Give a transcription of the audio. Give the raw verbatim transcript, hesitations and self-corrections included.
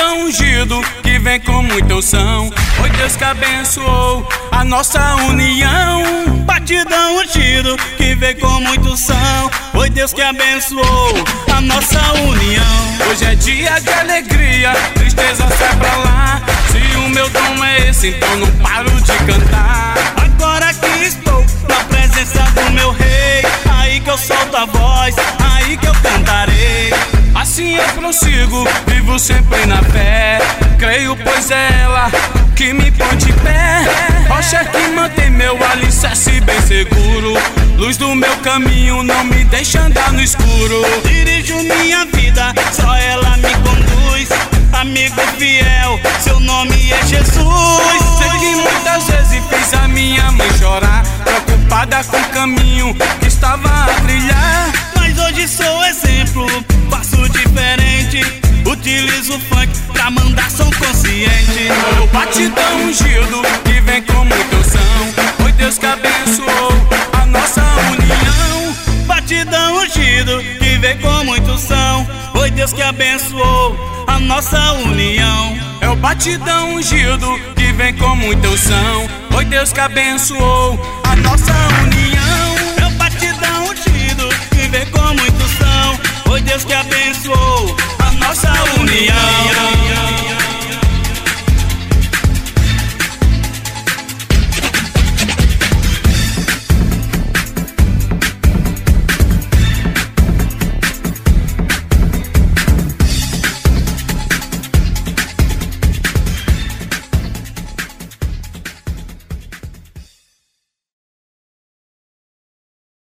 batidão ungido que vem com muita unção. Foi Deus que abençoou a nossa união. Batidão ungido que vem com muita unção. Foi Deus que abençoou a nossa união. Hoje é dia de alegria, tristeza sai pra lá. Se o meu dom é esse, então não paro de cantar. Agora que estou na presença do meu rei, aí que eu solto a voz, aí que eu cantarei. Assim eu prossigo, vivo sempre na fé. Creio, pois é ela que me põe de pé. Rocha que mantém meu alicerce bem seguro. Luz do meu caminho, não me deixa andar no escuro. Dirijo minha vida, só ela me conduz. Amigo fiel, seu nome é Jesus. Sei que muitas vezes fiz a minha mãe chorar, preocupada com o caminho que estava a trilhar. Mas hoje sou exemplo, faço diferente. Utilizo o funk pra mandar som consciente. O batidão ungido que vem com muita unção. Foi Deus que abençoou a nossa união. Batidão ungido que vem com muita unção. Foi Deus que abençoou a nossa união. É o batidão ungido que vem com muita unção. Foi Deus que abençoou a nossa união.